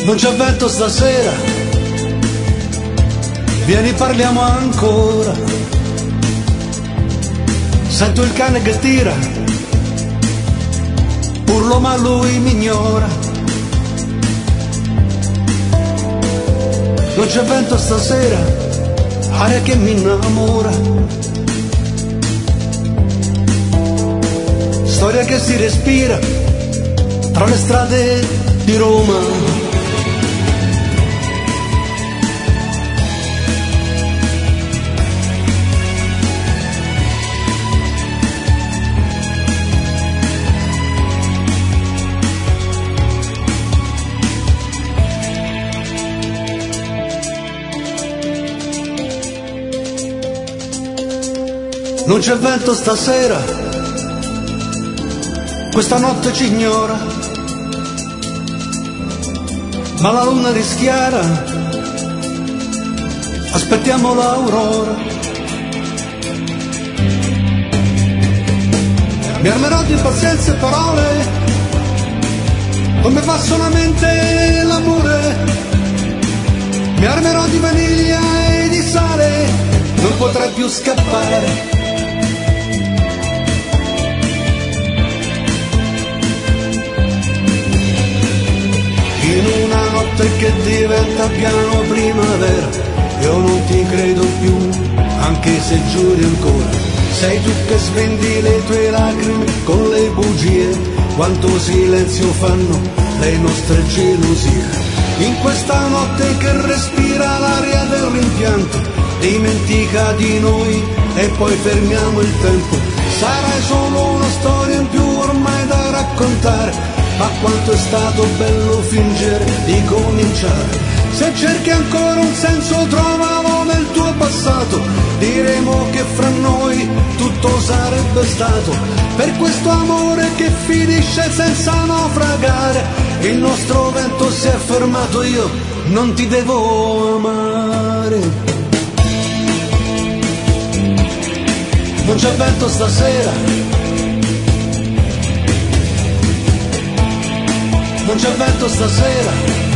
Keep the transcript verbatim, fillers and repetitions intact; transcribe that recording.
Non c'è vento stasera, vieni parliamo ancora. Sento il cane che tira, urlo ma lui mi ignora. Non c'è vento stasera, aria che mi innamora. Storia che si respira tra le strade di Roma. Non c'è vento stasera, questa notte ci ignora, ma la luna rischiara, aspettiamo l'aurora. Mi armerò di pazienza e parole, come fa solamente l'amore. Mi armerò di vaniglia e di sale, non potrai più scappare. In una notte che diventa piano primavera, io non ti credo più, anche se giuri ancora. Sei tu che svendi le tue lacrime con le bugie, quanto silenzio fanno le nostre gelosie. In questa notte che respira l'aria del rimpianto, dimentica di noi e poi fermiamo il tempo. Sarai solo una storia in più ormai da raccontare, ma quanto è stato bello fingere di cominciare. Se cerchi ancora un senso trovalo nel tuo passato, diremo che fra noi tutto sarebbe stato. Per questo amore che finisce senza naufragare, il nostro vento si è fermato, io non ti devo amare. Non c'è vento stasera, non c'è vento stasera,